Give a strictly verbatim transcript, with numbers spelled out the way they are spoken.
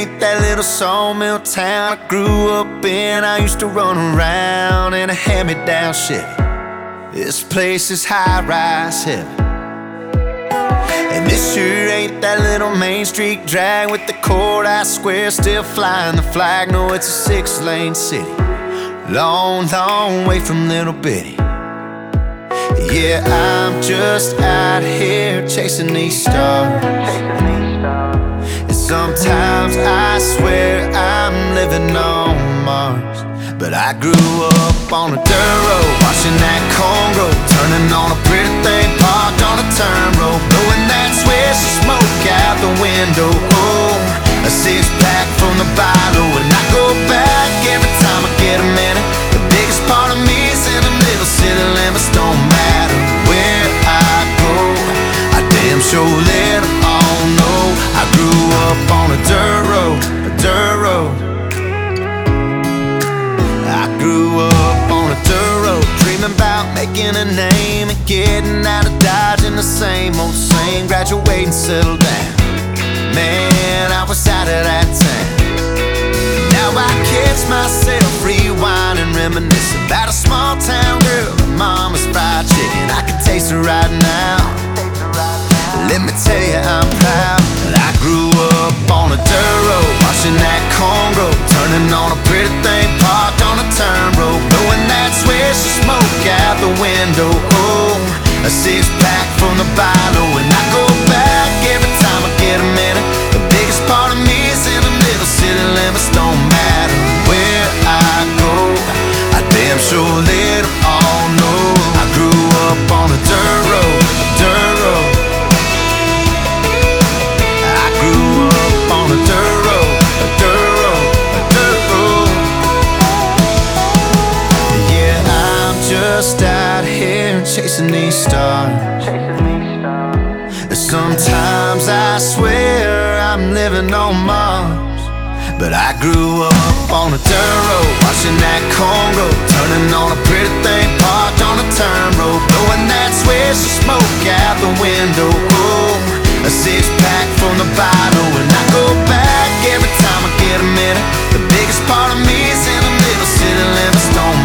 ain't that little sawmill town I grew up in. I used to run around in a hand-me-down Chevy. This place is high-rise heavy. And this sure ain't that little Main Street drag with the courthouse square still flying the flag. No, it's a six-lane city, long, long way from Little Bitty. Yeah, I'm just out here chasing these stars, and sometimes I swear I'm living on Mars. But I grew up on a dirt road, watching that corn grow, turning on a pretty thing parked on a turn road, blowing that swish of smoke out the window. Oh, a six-pack from the bottle, and I go back every time I get a minute. The biggest part of me is in them little city limits. Don't matter where I go, I damn sure let them all know I grew up on a dirt road, a dirt road. I grew up on a dirt road, dreaming about making a name and getting out of Dodge in the same old same, graduating, settle down. Man, I was out of that town. Now I catch myself rewinding, reminiscing about a small town girl and mama's fried chicken. I can taste her right now. Let me tell you, I'm proud that I grew up on a dirt road, watching that corn grow, turning on a pretty thing parked on a turn road, blowing that swish of smoke out the window. Oh, a six-pack from the bottle, and I go back every time I get a minute. The biggest part of me is in them little city limits. Don't matter where I go, I damn sure let them all know I grew up on a dirt road, a dirt road. I grew up on a dirt road, a dirt road, a dirt road. Yeah, I'm just out here chasing these stars. Sometimes I swear I'm living on Mars. But I grew up on a dirt road, watching that corn grow, turning on a pretty thing parked on a turn road, blowing that swish of smoke out the window. Oh, a six-pack from the bottle, and I go back every time I get a minute. The biggest part of me is in the little city limits. Don't